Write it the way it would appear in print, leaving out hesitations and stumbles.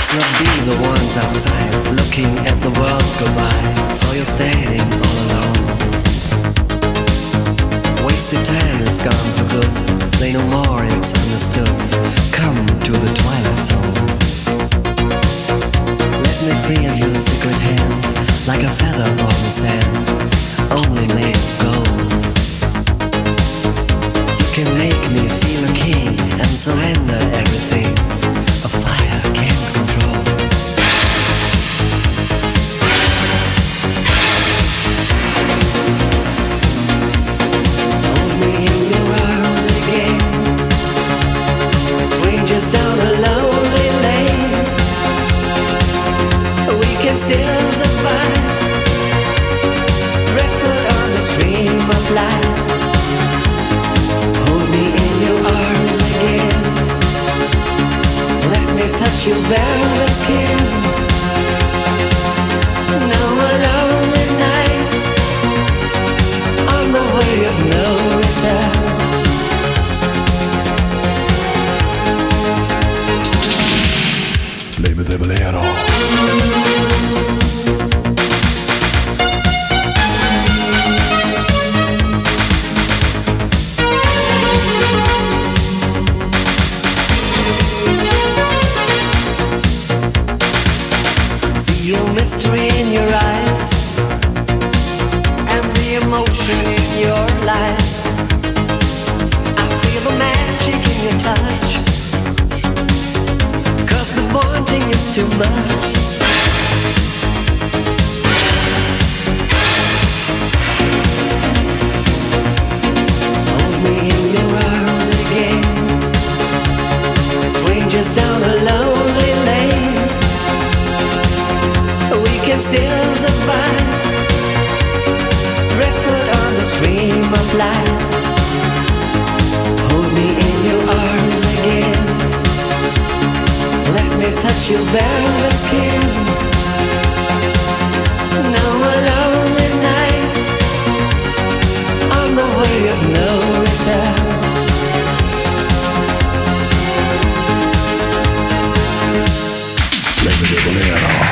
not be the ones outside looking at the world go by. So you're standing all alone. Wasted time is gone for good. Say no more, it's understood. Come to the twilight zone. Let me feel your secret hand, like a feather on the sand, only made of gold. You can make me feel a king and surrender everything a fire can't control. Hold me in your arms again. Strangers down a lonely lane. We can still survive. Driftwood on the stream of life. Hold me in your arms again. Let me touch your velvet skin. No more lonely nights on the way of no return. Leve de Bolero. Mystery in your eyes and the emotion in your lies. I feel the magic in your touch, 'cause the wanting is too much. Hold me in your arms again. Strangers down a lonely lane. We can still survive. Driftwood on the stream of life. Hold me in your arms again. Let me touch your velvet skin. No more lonely nights on the way of no return. Leve de Bolero.